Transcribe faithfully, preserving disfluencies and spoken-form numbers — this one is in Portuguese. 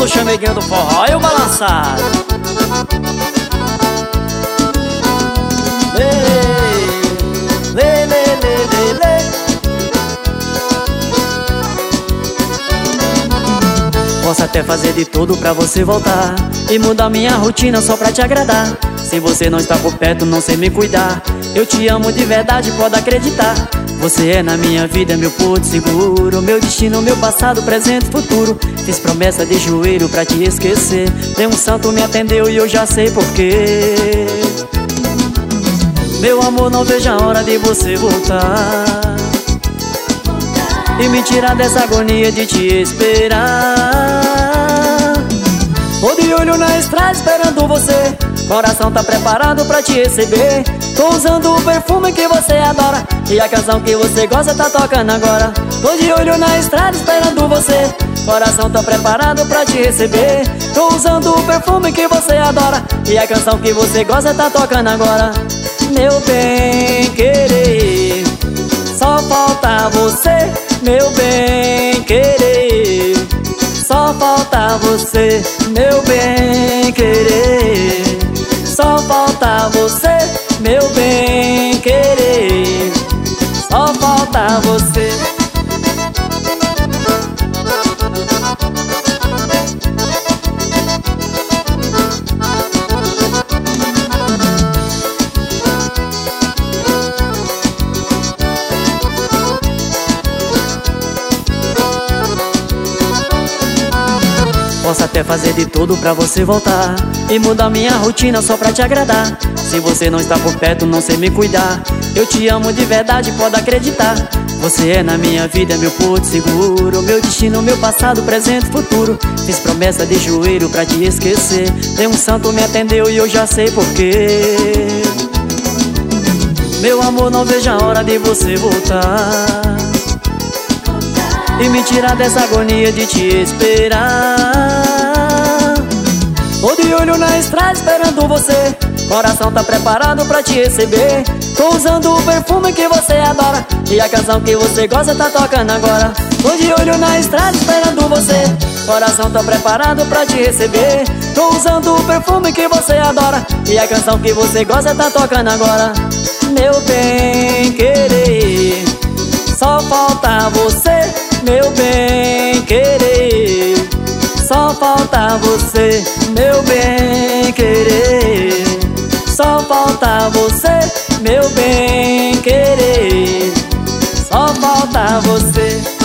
Alô, chameguinho do forró e o balançado. Lê, lê, lê, lê, lê, lê. Posso até fazer de tudo pra você voltar e mudar minha rotina só pra te agradar. Se você não está por perto, não sei me cuidar. Eu te amo de verdade, pode acreditar. Você é na minha vida, meu porto seguro, meu destino, meu passado, presente, futuro. Fiz promessa de joelho pra te esquecer. Nenhum santo me atendeu e eu já sei porquê. Meu amor, não vejo a hora de você voltar e me tirar dessa agonia de te esperar. Tô de olho na estrada esperando você, coração tá preparado pra te receber. Tô usando o perfume que você adora e a canção que você gosta tá tocando agora. Tô de olho na estrada esperando você, coração tá preparado pra te receber. Tô usando o perfume que você adora e a canção que você gosta tá tocando agora. Meu bem querer, só falta você. Meu bem querer, só falta você. Meu bem querer, só falta você. Meu bem querer, só falta você. Posso até fazer de tudo pra você voltar e mudar minha rotina só pra te agradar. Se você não está por perto, não sei me cuidar. Eu te amo de verdade, pode acreditar. Você é na minha vida, meu porto seguro, meu destino, meu passado, presente, futuro. Fiz promessa de joelho pra te esquecer. Nenhum santo me atendeu e eu já sei porquê. Meu amor, não vejo a hora de você voltar e me tirar dessa agonia de te esperar. Tô de olho na estrada esperando você, coração tá preparado pra te receber. Tô usando o perfume que você adora e a canção que você gosta tá tocando agora. Tô de olho na estrada esperando você, coração tá preparado pra te receber. Tô usando o perfume que você adora e a canção que você gosta tá tocando agora. Meu bem querer, só falta você. Meu bem querer, só falta você. Meu bem querer, só falta você. Meu bem querer, só falta você.